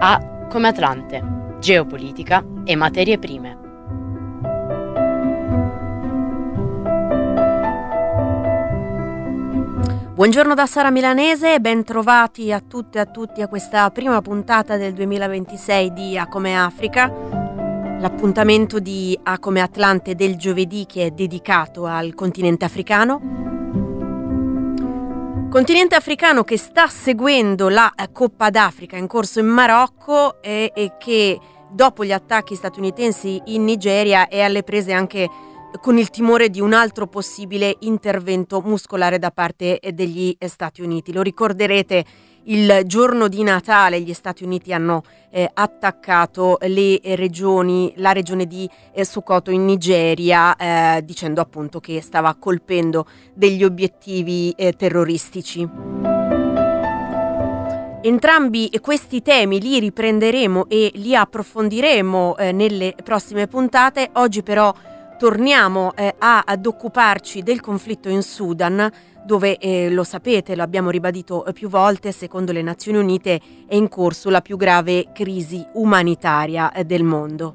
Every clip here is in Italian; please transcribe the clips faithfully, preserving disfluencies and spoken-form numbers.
A come Atlante, geopolitica e materie prime. Buongiorno da Sara Milanese e ben trovati a tutte e a tutti a questa prima puntata del duemilaventisei di A come Africa, l'appuntamento di A come Atlante del giovedì che è dedicato al continente africano. Continente africano che sta seguendo la Coppa d'Africa in corso in Marocco e, e che dopo gli attacchi statunitensi in Nigeria è alle prese anche con il timore di un altro possibile intervento muscolare da parte degli Stati Uniti. Lo ricorderete, il giorno di Natale gli Stati Uniti hanno eh, attaccato le regioni, la regione di eh, Sokoto in Nigeria, eh, dicendo appunto che stava colpendo degli obiettivi eh, terroristici. Entrambi questi temi li riprenderemo e li approfondiremo eh, nelle prossime puntate. Oggi però torniamo eh, a, ad occuparci del conflitto in Sudan, dove eh, lo sapete, lo abbiamo ribadito più volte, secondo le Nazioni Unite è in corso la più grave crisi umanitaria eh, del mondo.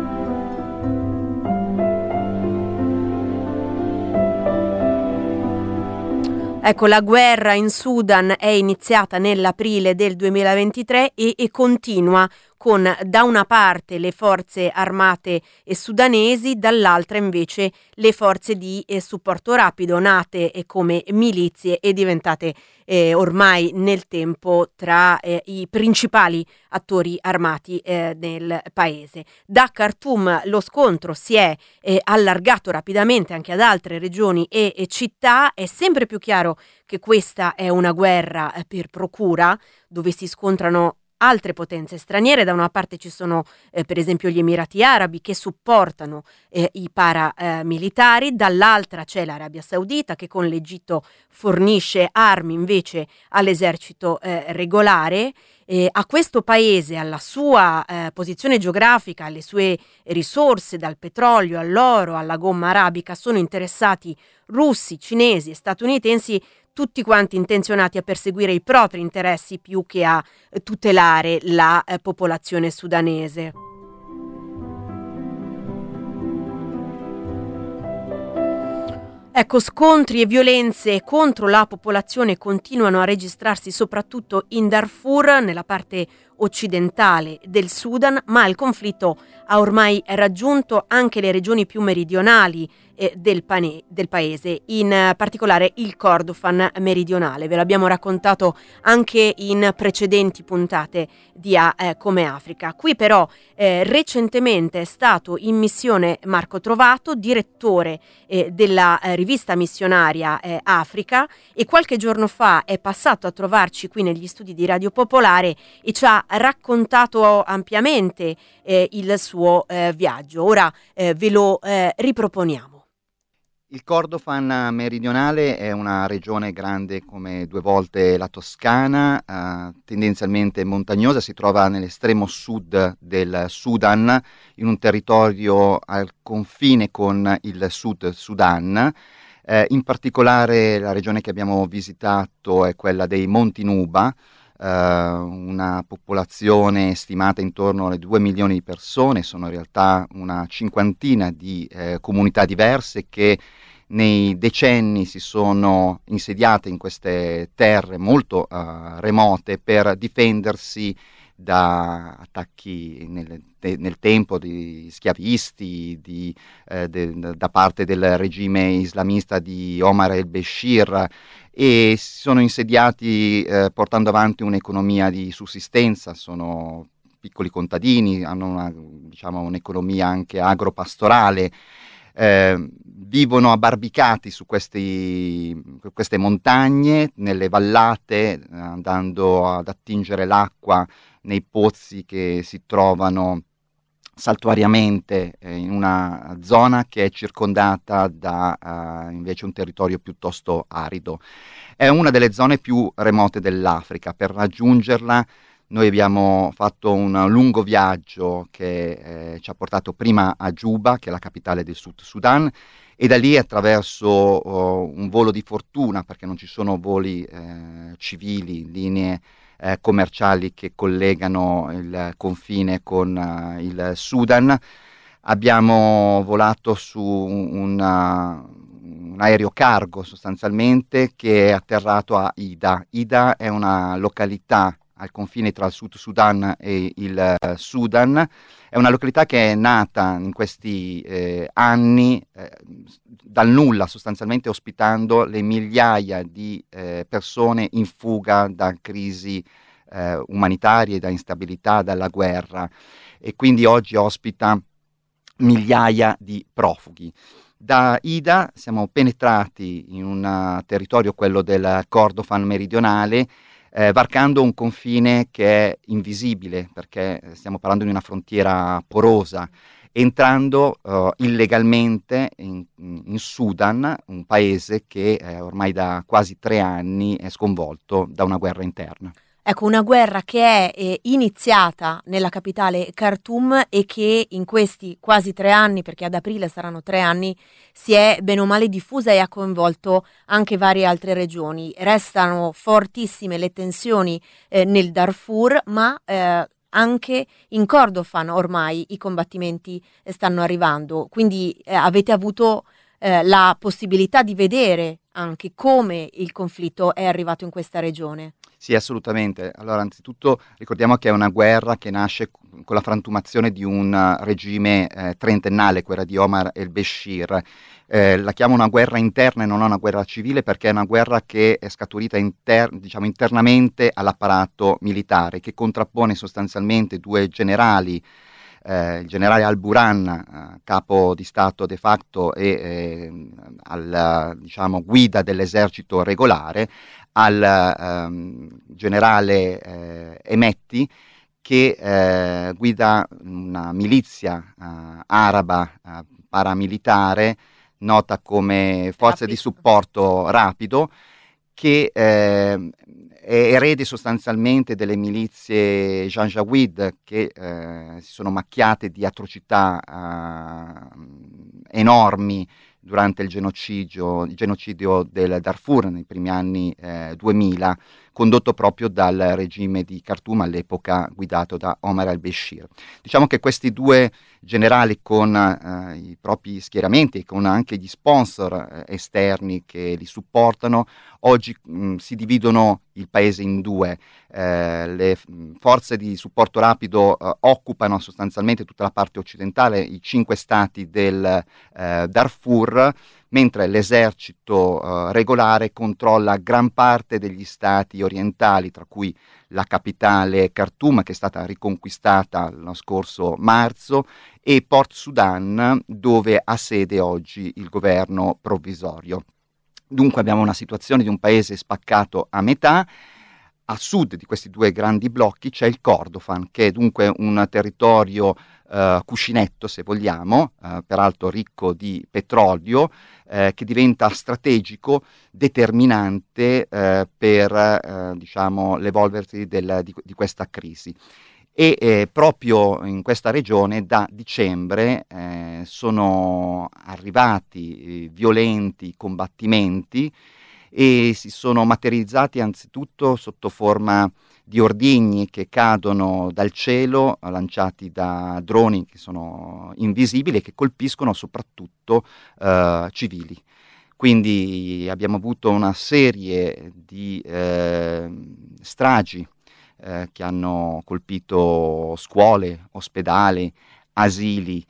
Ecco, la guerra in Sudan è iniziata nell'aprile del duemilaventitré e, e continua con da una parte le forze armate eh, sudanesi, dall'altra invece le forze di eh, supporto rapido, nate eh, come milizie e diventate eh, ormai nel tempo tra eh, i principali attori armati eh, nel paese. Da Khartoum lo scontro si è eh, allargato rapidamente anche ad altre regioni e, e città. È sempre più chiaro che questa è una guerra eh, per procura, dove si scontrano altre potenze straniere. Da una parte ci sono eh, per esempio gli Emirati Arabi che supportano eh, i paramilitari, eh, dall'altra c'è l'Arabia Saudita che con l'Egitto fornisce armi invece all'esercito eh, regolare. Eh, a questo paese, alla sua eh, posizione geografica, alle sue risorse dal petrolio all'oro alla gomma arabica sono interessati russi, cinesi e statunitensi, tutti quanti intenzionati a perseguire i propri interessi più che a eh, tutelare la eh, popolazione sudanese. Ecco, scontri e violenze contro la popolazione continuano a registrarsi soprattutto in Darfur, nella parte occidentale del Sudan, ma il conflitto ha ormai raggiunto anche le regioni più meridionali eh, del, pane, del paese, in eh, particolare il Kordofan meridionale. Ve l'abbiamo raccontato anche in precedenti puntate di A eh, come Africa. Qui però eh, recentemente è stato in missione Marco Trovato, direttore eh, della eh, rivista missionaria eh, Africa, e qualche giorno fa è passato a trovarci qui negli studi di Radio Popolare e ci ha raccontato ampiamente eh, il suo eh, viaggio. Ora eh, ve lo eh, riproponiamo. Il Kordofan meridionale è una regione grande come due volte la Toscana, eh, tendenzialmente montagnosa, si trova nell'estremo sud del Sudan, in un territorio al confine con il Sud Sudan. Eh, in particolare la regione che abbiamo visitato è quella dei Monti Nuba, Uh, una popolazione stimata intorno alle due milioni di persone. Sono in realtà una cinquantina di eh, comunità diverse che nei decenni si sono insediate in queste terre molto uh, remote per difendersi da attacchi nel, de, nel tempo di schiavisti, di, eh, de, da parte del regime islamista di Omar el-Bashir, e si sono insediati eh, portando avanti un'economia di sussistenza. Sono piccoli contadini, hanno una, diciamo, un'economia anche agropastorale, eh, vivono abbarbicati su questi, queste montagne, nelle vallate, andando ad attingere l'acqua nei pozzi che si trovano saltuariamente eh, in una zona che è circondata da uh, invece un territorio piuttosto arido. È una delle zone più remote dell'Africa. Per raggiungerla noi abbiamo fatto un lungo viaggio che eh, ci ha portato prima a Giuba, che è la capitale del Sud Sudan, e da lì attraverso uh, un volo di fortuna, perché non ci sono voli eh, civili, linee eh, commerciali che collegano il confine con uh, il Sudan. Abbiamo volato su una, un aereo cargo sostanzialmente che è atterrato a Ida. Ida è una località al confine tra il Sud Sudan e il uh, Sudan. È una località che è nata in questi eh, anni eh, dal nulla, sostanzialmente ospitando le migliaia di eh, persone in fuga da crisi eh, umanitarie, da instabilità, dalla guerra, e quindi oggi ospita migliaia di profughi. Da Ida siamo penetrati in un uh, territorio, quello del Kordofan meridionale, Eh, varcando un confine che è invisibile, perché stiamo parlando di una frontiera porosa, entrando uh, illegalmente in, in Sudan, un paese che eh, ormai da quasi tre anni è sconvolto da una guerra interna. Ecco, una guerra che è eh, iniziata nella capitale Khartoum e che in questi quasi tre anni, perché ad aprile saranno tre anni, si è bene o male diffusa e ha coinvolto anche varie altre regioni. Restano fortissime le tensioni eh, nel Darfur, ma eh, anche in Kordofan ormai i combattimenti eh, stanno arrivando. Quindi eh, avete avuto eh, la possibilità di vedere anche come il conflitto è arrivato in questa regione. Sì, assolutamente. Allora, anzitutto ricordiamo che è una guerra che nasce con la frantumazione di un uh, regime eh, trentennale, quella di Omar el-Bashir. Eh, la chiamo una guerra interna e non una guerra civile, perché è una guerra che è scaturita inter- diciamo, internamente all'apparato militare, che contrappone sostanzialmente due generali, eh, il generale al-Burhan, eh, capo di Stato de facto e eh, al, diciamo, guida dell'esercito regolare, al ehm, generale eh, Emetti, che eh, guida una milizia eh, araba eh, paramilitare nota come Forze Rapido. di Supporto Rapido, che eh, è erede sostanzialmente delle milizie Janjaweed, che eh, si sono macchiate di atrocità eh, enormi durante il genocidio, il genocidio del Darfur nei primi anni eh, duemila, condotto proprio dal regime di Khartoum, all'epoca guidato da Omar al-Bashir. Diciamo che questi due generali, con eh, i propri schieramenti e con anche gli sponsor eh, esterni che li supportano, oggi mh, si dividono il paese in due. Eh, le mh, forze di supporto rapido eh, occupano sostanzialmente tutta la parte occidentale, i cinque stati del eh, Darfur, mentre l'esercito uh, regolare controlla gran parte degli stati orientali, tra cui la capitale Khartoum, che è stata riconquistata l'anno scorso marzo, e Port Sudan, dove ha sede oggi il governo provvisorio. Dunque abbiamo una situazione di un paese spaccato a metà. A sud di questi due grandi blocchi c'è il Kordofan, che è dunque un territorio Uh, cuscinetto, se vogliamo, uh, peraltro ricco di petrolio, uh, che diventa strategico, determinante uh, per uh, diciamo, l'evolversi del, di, di questa crisi. E eh, proprio in questa regione da dicembre eh, sono arrivati eh, violenti combattimenti e si sono materializzati anzitutto sotto forma di ordigni che cadono dal cielo, lanciati da droni che sono invisibili e che colpiscono soprattutto eh, civili. Quindi abbiamo avuto una serie di eh, stragi eh, che hanno colpito scuole, ospedali, asili,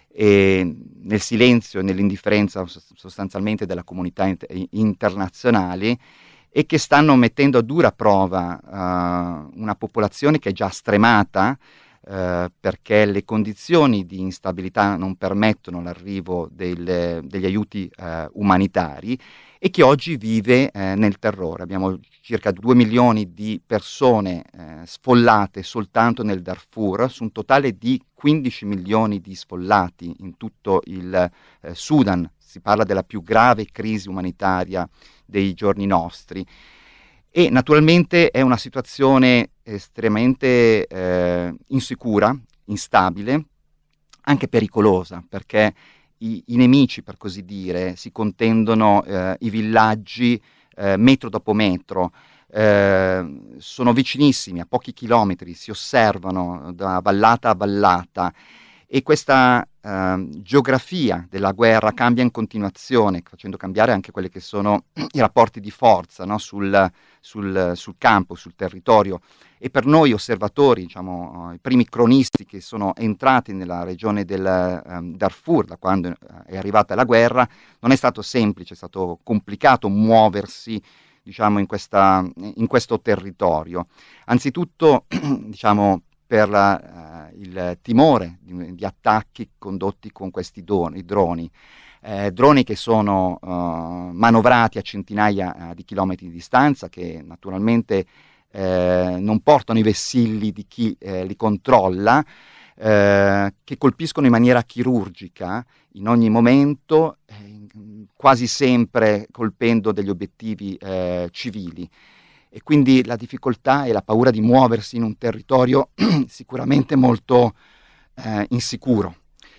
e nel silenzio e nell'indifferenza sostanzialmente della comunità inter- internazionale, e che stanno mettendo a dura prova uh, una popolazione che è già stremata uh, perché le condizioni di instabilità non permettono l'arrivo del, degli aiuti uh, umanitari, e che oggi vive eh, nel terrore. Abbiamo circa due milioni di persone eh, sfollate soltanto nel Darfur, su un totale di quindici milioni di sfollati in tutto il eh, Sudan. Si parla della più grave crisi umanitaria dei giorni nostri. E naturalmente è una situazione estremamente eh, insicura, instabile, anche pericolosa, perché I, i nemici, per così dire, si contendono eh, i villaggi eh, metro dopo metro. eh, sono vicinissimi, a pochi chilometri, si osservano da vallata a vallata, e questa eh, geografia della guerra cambia in continuazione, facendo cambiare anche quelli che sono i rapporti di forza, no? sul, sul, sul campo, sul territorio. E per noi osservatori, diciamo, i primi cronisti che sono entrati nella regione del um, Darfur da quando uh, è arrivata la guerra, non è stato semplice, è stato complicato muoversi, diciamo, in, questa, in questo territorio. Anzitutto, diciamo, per la, uh, il timore di, di attacchi condotti con questi doni, droni. Eh, droni che sono uh, manovrati a centinaia uh, di chilometri di distanza, che naturalmente eh, non portano i vessilli di chi eh, li controlla, eh, che colpiscono in maniera chirurgica in ogni momento, eh, quasi sempre colpendo degli obiettivi eh, civili. E quindi la difficoltà e la paura di muoversi in un territorio sicuramente molto eh, insicuro,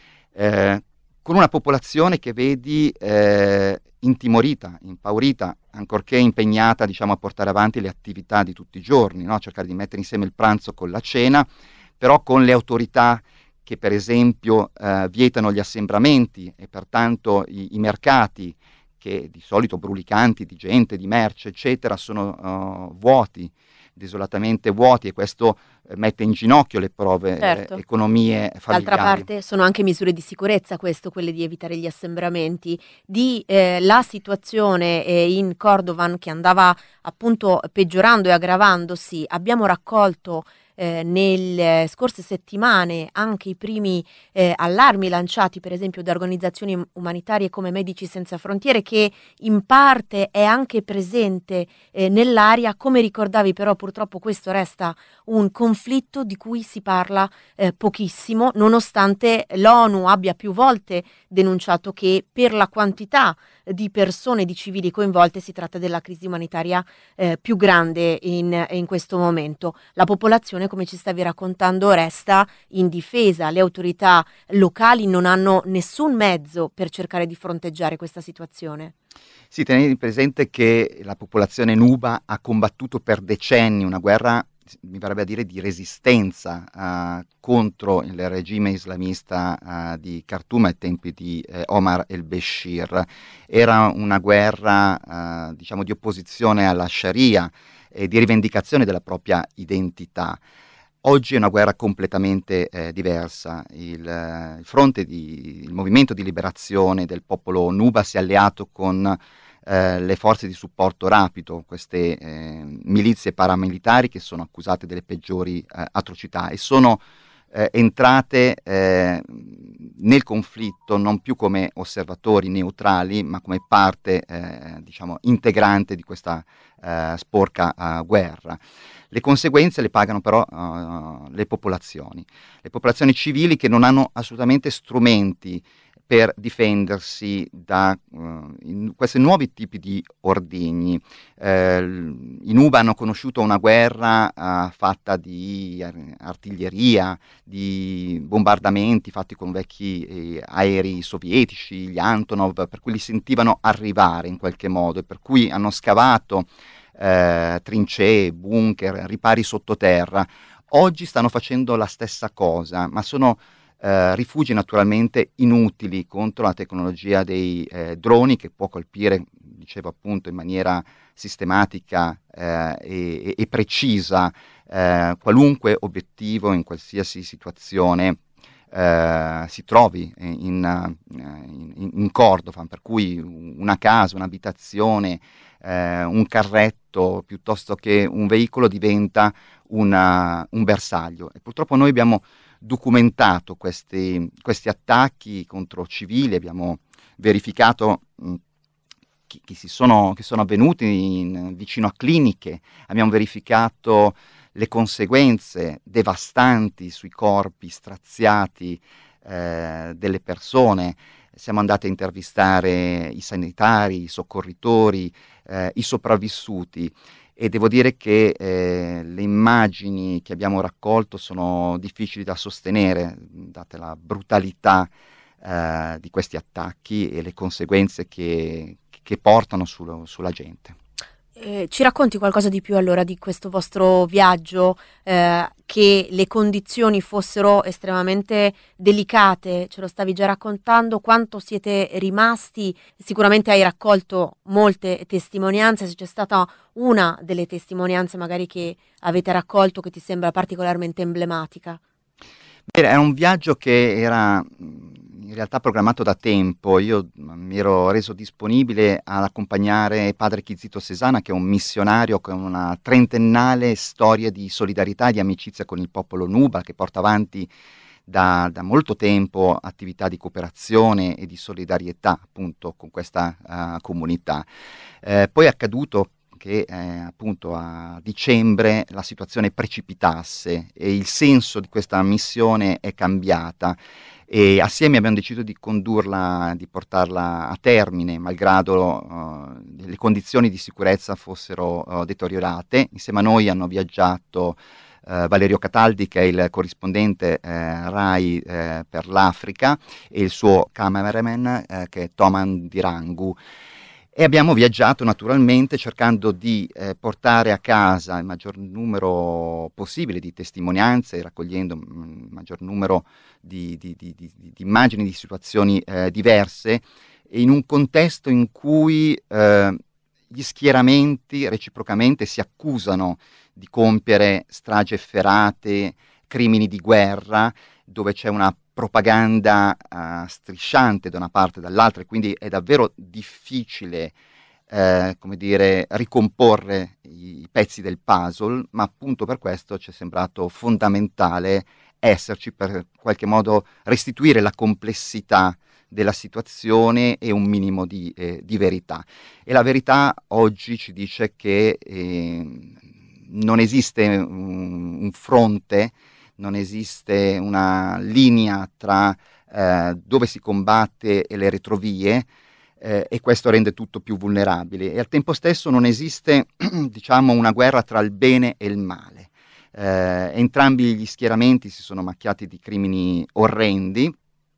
eh, con una popolazione che vedi eh, intimorita, impaurita, ancorché impegnata, diciamo, a portare avanti le attività di tutti i giorni, no? Cercare di mettere insieme il pranzo con la cena, però con le autorità che per esempio eh, vietano gli assembramenti e pertanto i, i mercati, che di solito brulicanti di gente, di merce, eccetera, sono uh, vuoti, desolatamente vuoti, e questo eh, mette in ginocchio le prove certo. eh, economie familiari. D'altra parte sono anche misure di sicurezza, questo, quelle di evitare gli assembramenti, di eh, la situazione eh, in Cordovan che andava appunto peggiorando e aggravandosi. Abbiamo raccolto Eh, nelle scorse settimane anche i primi eh, allarmi lanciati per esempio da organizzazioni umanitarie come Medici Senza Frontiere, che in parte è anche presente eh, nell'area. Come ricordavi, però purtroppo questo resta un conflitto di cui si parla eh, pochissimo, nonostante l'ONU abbia più volte denunciato che per la quantità di persone, di civili coinvolte, si tratta della crisi umanitaria eh, più grande in, in questo momento. La popolazione, come ci stavi raccontando, resta indifesa, le autorità locali non hanno nessun mezzo per cercare di fronteggiare questa situazione. Sì, tenete presente che la popolazione nuba ha combattuto per decenni una guerra, mi verrebbe a dire, di resistenza uh, contro il regime islamista uh, di Khartoum ai tempi di eh, Omar el-Bashir. Era una guerra uh, diciamo di opposizione alla Sharia e di rivendicazione della propria identità. Oggi è una guerra completamente eh, diversa. Il, eh, il fronte di, il movimento di liberazione del popolo nuba si è alleato con Eh, le forze di supporto rapido, queste eh, milizie paramilitari che sono accusate delle peggiori eh, atrocità, e sono eh, entrate eh, nel conflitto non più come osservatori neutrali, ma come parte eh, diciamo integrante di questa eh, sporca uh, guerra. Le conseguenze le pagano però uh, le popolazioni, le popolazioni civili, che non hanno assolutamente strumenti per difendersi da uh, in questi nuovi tipi di ordigni. Eh, I Nuba hanno conosciuto una guerra uh, fatta di artiglieria, di bombardamenti fatti con vecchi eh, aerei sovietici, gli Antonov, per cui li sentivano arrivare in qualche modo, e per cui hanno scavato eh, trincee, bunker, ripari sottoterra. Oggi stanno facendo la stessa cosa, ma sono Uh, rifugi naturalmente inutili contro la tecnologia dei eh, droni, che può colpire, dicevo appunto, in maniera sistematica eh, e, e precisa eh, qualunque obiettivo in qualsiasi situazione eh, si trovi in, in, in Kordofan, per cui una casa, un'abitazione, eh, un carretto piuttosto che un veicolo diventa una, un bersaglio. E purtroppo noi abbiamo documentato questi, questi attacchi contro civili, abbiamo verificato mh, chi, chi si sono, che sono avvenuti in, vicino a cliniche, abbiamo verificato le conseguenze devastanti sui corpi straziati eh, delle persone. Siamo andati a intervistare i sanitari, i soccorritori, eh, i sopravvissuti, e devo dire che eh, le immagini che abbiamo raccolto sono difficili da sostenere, date la brutalità eh, di questi attacchi e le conseguenze che, che portano su, sulla gente. Eh, ci racconti qualcosa di più allora di questo vostro viaggio, eh, che le condizioni fossero estremamente delicate, ce lo stavi già raccontando, quanto siete rimasti, sicuramente hai raccolto molte testimonianze, se c'è stata una delle testimonianze magari che avete raccolto che ti sembra particolarmente emblematica. Beh, era un viaggio che era in realtà programmato da tempo. Io mi ero reso disponibile ad accompagnare padre Chizito Sesana, che è un missionario con una trentennale storia di solidarietà e di amicizia con il popolo Nuba, che porta avanti da, da molto tempo attività di cooperazione e di solidarietà appunto con questa uh, comunità. Eh, poi è accaduto che eh, appunto a dicembre la situazione precipitasse e il senso di questa missione è cambiata, e assieme abbiamo deciso di condurla, di portarla a termine, malgrado uh, le condizioni di sicurezza fossero uh, deteriorate. Insieme a noi hanno viaggiato uh, Valerio Cataldi, che è il corrispondente uh, RAI uh, per l'Africa, e il suo cameraman, uh, che è Toman Dirangu. E abbiamo viaggiato naturalmente cercando di eh, portare a casa il maggior numero possibile di testimonianze, raccogliendo il maggior numero di, di, di, di, di immagini, di situazioni eh, diverse, in un contesto in cui eh, gli schieramenti reciprocamente si accusano di compiere stragi efferate, crimini di guerra, dove c'è una propaganda uh, strisciante da una parte e dall'altra, e quindi è davvero difficile eh, come dire, ricomporre i, i pezzi del puzzle, ma appunto per questo ci è sembrato fondamentale esserci, per in qualche modo restituire la complessità della situazione e un minimo di, eh, di verità. E la verità oggi ci dice che eh, non esiste un, un fronte, non esiste una linea tra eh, dove si combatte e le retrovie, eh, e questo rende tutto più vulnerabile. E al tempo stesso non esiste, diciamo, una guerra tra il bene e il male. Eh, entrambi gli schieramenti si sono macchiati di crimini orrendi,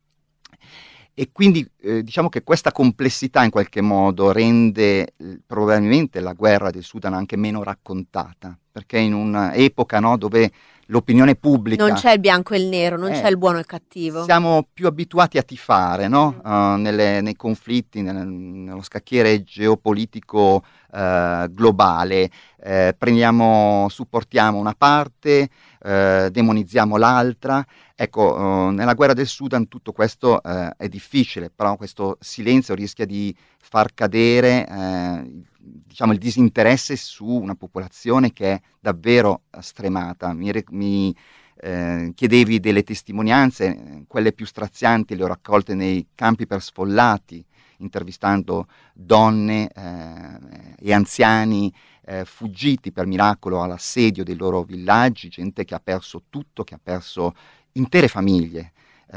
e quindi eh, diciamo che questa complessità in qualche modo rende eh, probabilmente la guerra del Sudan anche meno raccontata, perché in un'epoca, no, dove l'opinione pubblica... Non c'è il bianco e il nero, non eh, c'è il buono e il cattivo. Siamo più abituati a tifare, no? Mm. Uh, nelle, nei conflitti, nel, nello scacchiere geopolitico uh, globale. Uh, prendiamo, supportiamo una parte, uh, demonizziamo l'altra. Ecco, uh, nella guerra del Sudan tutto questo uh, è difficile, però questo silenzio rischia di far cadere uh, diciamo il disinteresse su una popolazione che è davvero stremata. Mi, mi eh, chiedevi delle testimonianze, quelle più strazianti le ho raccolte nei campi per sfollati, intervistando donne eh, e anziani eh, fuggiti per miracolo all'assedio dei loro villaggi, gente che ha perso tutto, che ha perso intere famiglie.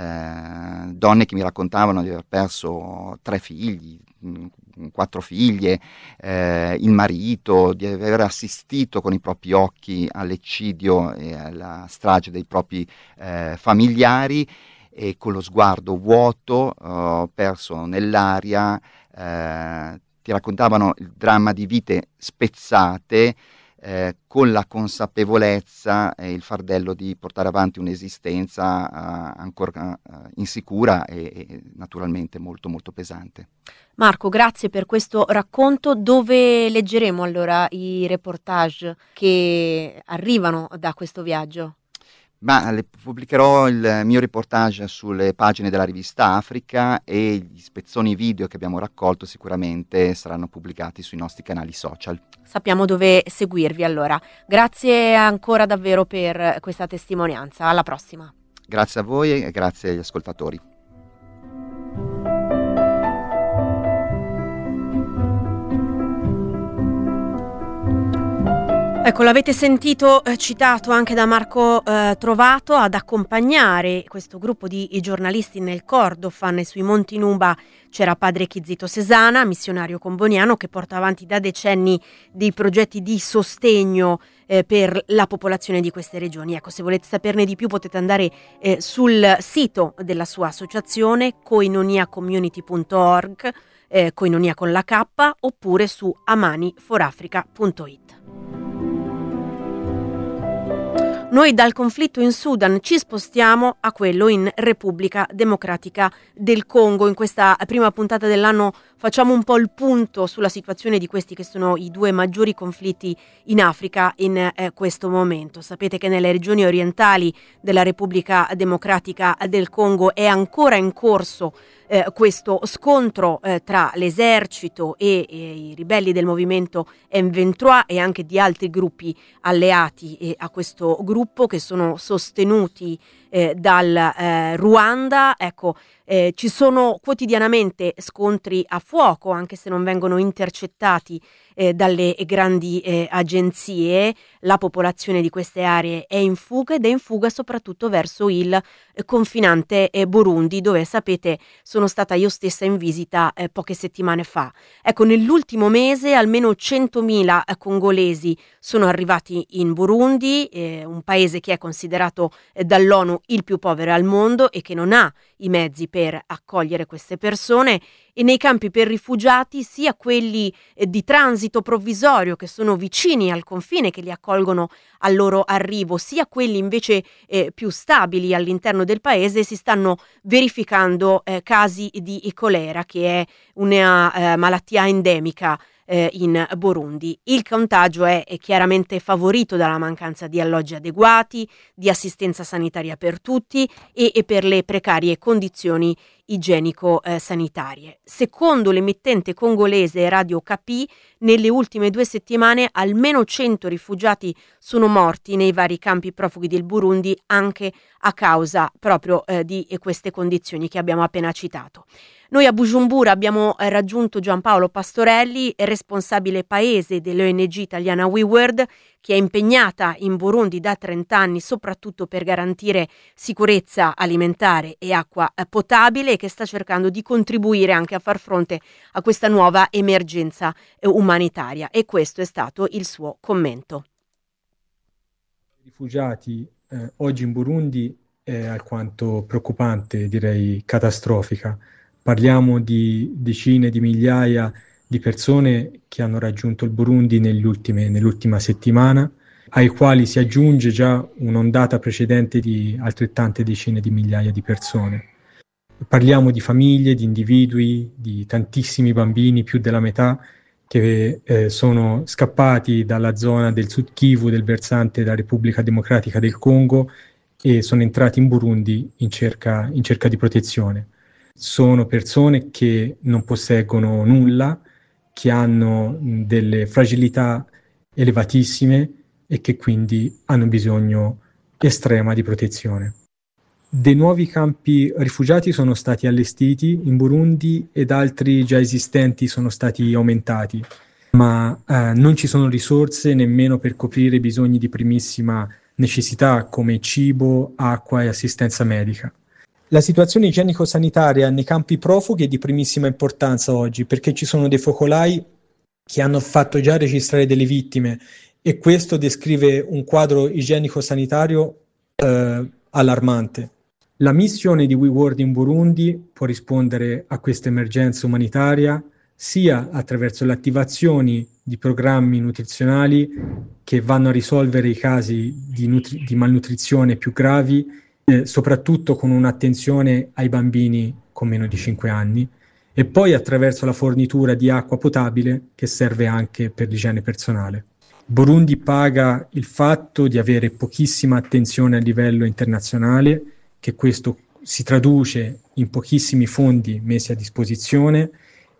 Eh, donne che mi raccontavano di aver perso tre figli, mh, quattro figlie, eh, il marito, di aver assistito con i propri occhi all'eccidio e alla strage dei propri eh, familiari, e con lo sguardo vuoto, eh, perso nell'aria. Eh, ti raccontavano il dramma di vite spezzate, Eh, con la consapevolezza e il fardello di portare avanti un'esistenza uh, ancora uh, insicura e, e naturalmente molto molto pesante. Marco, grazie per questo racconto. Dove leggeremo allora i reportage che arrivano da questo viaggio? Ma le pubblicherò il mio reportage sulle pagine della rivista Africa, e gli spezzoni video che abbiamo raccolto sicuramente saranno pubblicati sui nostri canali social. Sappiamo dove seguirvi allora. Grazie ancora davvero per questa testimonianza. Alla prossima. Grazie a voi e grazie agli ascoltatori. Ecco, l'avete sentito eh, citato anche da Marco eh, Trovato. Ad accompagnare questo gruppo di giornalisti nel Kordofan e sui Monti Nuba c'era padre Chizito Sesana, missionario comboniano che porta avanti da decenni dei progetti di sostegno eh, per la popolazione di queste regioni. Ecco, se volete saperne di più potete andare eh, sul sito della sua associazione koinoniacommunity punto org. eh, Koinonia con la K, oppure su amani for africa punto it. Noi dal conflitto in Sudan ci spostiamo a quello in Repubblica Democratica del Congo. In questa prima puntata dell'anno facciamo un po' il punto sulla situazione di questi che sono i due maggiori conflitti in Africa in eh, questo momento. Sapete che nelle regioni orientali della Repubblica Democratica del Congo è ancora in corso eh, questo scontro eh, tra l'esercito e, e i ribelli del movimento M venttré e anche di altri gruppi alleati eh, a questo gruppo che sono sostenuti eh, dal eh, Ruanda. Ecco, eh, ci sono quotidianamente scontri a fuoco, anche se non vengono intercettati eh, dalle grandi eh, agenzie. La popolazione di queste aree è in fuga ed è in fuga soprattutto verso il eh, confinante eh, Burundi, dove sapete sono stata io stessa in visita eh, poche settimane fa. Ecco, nell'ultimo mese almeno centomila eh, congolesi sono arrivati in Burundi, eh, un paese che è considerato eh, dall'ONU il più povero al mondo e che non ha i mezzi per accogliere queste persone, e nei campi per rifugiati, sia quelli eh, di transito provvisorio che sono vicini al confine, che li accolgono al loro arrivo, sia quelli invece eh, più stabili all'interno del paese, si stanno verificando eh, casi di colera, che è una eh, malattia endemica eh, in Burundi. Il contagio è, è chiaramente favorito dalla mancanza di alloggi adeguati, di assistenza sanitaria per tutti e, e per le precarie condizioni igienico-sanitarie. Secondo l'emittente congolese Radio Okapi, nelle ultime due settimane almeno cento rifugiati sono morti nei vari campi profughi del Burundi, anche a causa proprio eh, di queste condizioni che abbiamo appena citato. Noi a Bujumbura abbiamo eh, raggiunto Giampaolo Pastorelli, responsabile paese dell'O N G italiana WeWorld, che è impegnata in Burundi da trenta anni soprattutto per garantire sicurezza alimentare e acqua eh, potabile, e che sta cercando di contribuire anche a far fronte a questa nuova emergenza eh, umanitaria, e questo è stato il suo commento. I rifugiati eh, oggi in Burundi è alquanto preoccupante, direi catastrofica. Parliamo di decine di migliaia di persone che hanno raggiunto il Burundi negli ultime, nell'ultima settimana, ai quali si aggiunge già un'ondata precedente di altrettante decine di migliaia di persone. Parliamo di famiglie, di individui, di tantissimi bambini, più della metà, che eh, sono scappati dalla zona del Sud Kivu, del versante della Repubblica Democratica del Congo, e sono entrati in Burundi in cerca, in cerca di protezione. Sono persone che non posseggono nulla, che hanno delle fragilità elevatissime e che quindi hanno bisogno estrema di protezione. Dei nuovi campi rifugiati sono stati allestiti in Burundi ed altri già esistenti sono stati aumentati, ma eh, non ci sono risorse nemmeno per coprire i bisogni di primissima necessità come cibo, acqua e assistenza medica. La situazione igienico-sanitaria nei campi profughi è di primissima importanza oggi, perché ci sono dei focolai che hanno fatto già registrare delle vittime, e questo descrive un quadro igienico-sanitario eh, allarmante. La missione di WeWorld in Burundi può rispondere a questa emergenza umanitaria sia attraverso le attivazioni di programmi nutrizionali che vanno a risolvere i casi di, nutri- di malnutrizione più gravi, Eh, soprattutto con un'attenzione ai bambini con meno di cinque anni, e poi attraverso la fornitura di acqua potabile che serve anche per l'igiene personale. Burundi paga il fatto di avere pochissima attenzione a livello internazionale, che questo si traduce in pochissimi fondi messi a disposizione,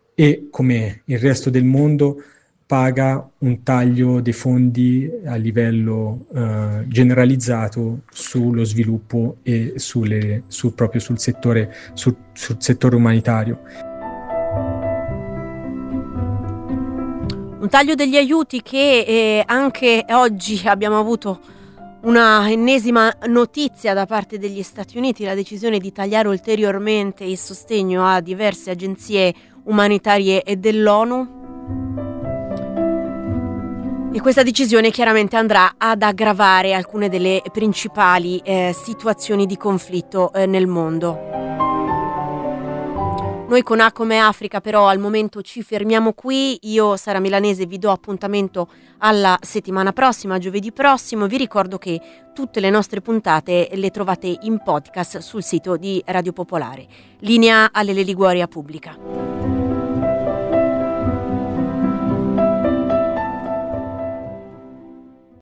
e come il resto del mondo paga un taglio dei fondi a livello eh, generalizzato sullo sviluppo e sulle, su, proprio sul settore, sul, sul settore umanitario. Un taglio degli aiuti che eh, anche oggi abbiamo avuto una ennesima notizia da parte degli Stati Uniti, la decisione di tagliare ulteriormente il sostegno a diverse agenzie umanitarie e dell'ONU. E questa decisione chiaramente andrà ad aggravare alcune delle principali eh, situazioni di conflitto eh, nel mondo. Noi con A come Africa però al momento ci fermiamo qui. Io, Sara Milanese, vi do appuntamento alla settimana prossima, giovedì prossimo. Vi ricordo che tutte le nostre puntate le trovate in podcast sul sito di Radio Popolare. Linea a Lele Liguoria Pubblica.